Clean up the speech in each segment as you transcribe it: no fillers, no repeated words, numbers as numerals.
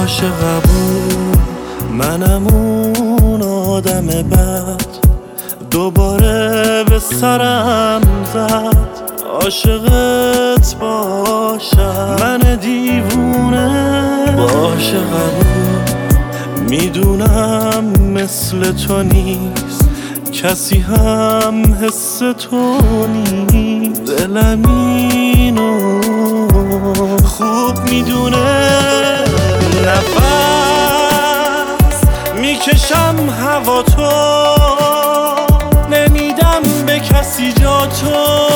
عاشقم منم اون آدم بد، دوباره به سرم زد عاشقت باشم. من دیوونه با عاشقم میدونم مثل تو نیست کسی هم حس تو نیست. دلم اینو خوب میدونه، نفس میکشم هوا تو، نمیدم به کسی جا تو.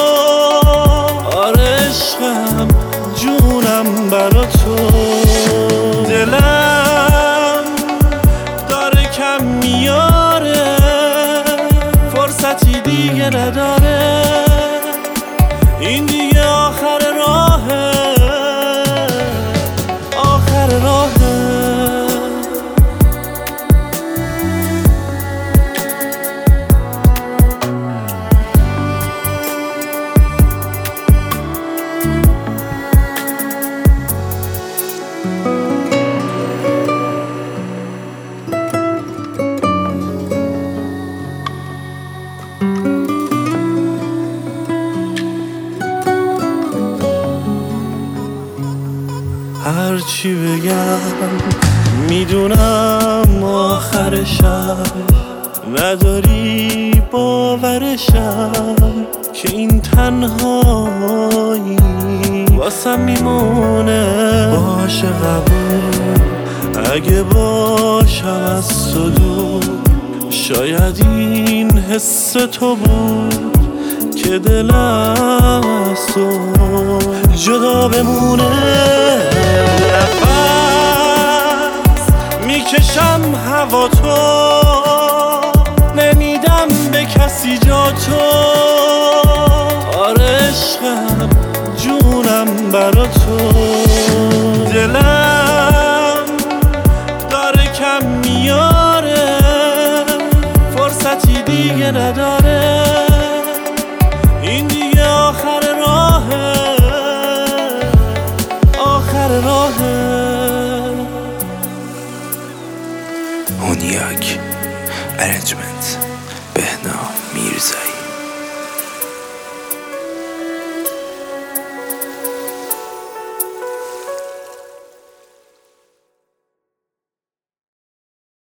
آره عشقم جونم برا تو، دلم داره کم میاره فرصتی دیگه نداره. این دیگه آخر راهه، آخر راهه. هرچی بگم میدونم آخرشم، نداری باورشم که این تنهایی واسم میمونه. باشه قبول اگه باشم از تو دور، شاید این حس تو بود که دلم از تو جدا بمونه. نفس میکشم هوا تو، نمیدم به کسی جا تو. آره عشقم جونم برا تو، دلم داره کم میاره فرصتی دیگه نداره. این دیگه آخر راهه، آخر راهه. هونیاک ارنجمنت